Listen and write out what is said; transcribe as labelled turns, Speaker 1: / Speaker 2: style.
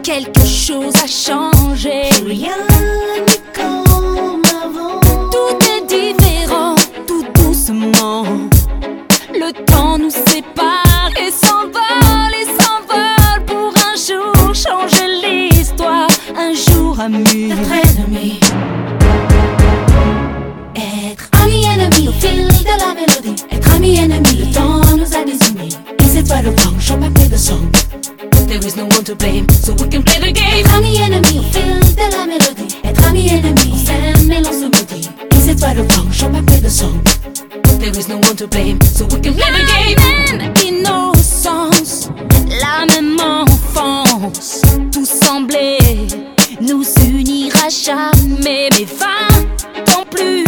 Speaker 1: quelque chose a changé.
Speaker 2: Rien n'est comme avant.
Speaker 1: Tout est différent, tout doucement. Le temps nous sépare et s'envole pour un jour changer l'histoire. Un jour amis,
Speaker 2: Être ennemi, être ami-ennemi au fil de la mélodie. Être ami-ennemi, le temps nous a désunis. Les étoiles blanches ont appelé the song. There is no one to blame, so we can play the game. Être ami-ennemi au fil de la mélodie. Être ami-ennemi, on s'aime et l'on se maudit. Les étoiles blanches ont appelé the song. There is no one to blame, so we can play the game.
Speaker 1: la même innocence, la même enfance. Tout semblait nous unir à jamais, mais 20 ans plus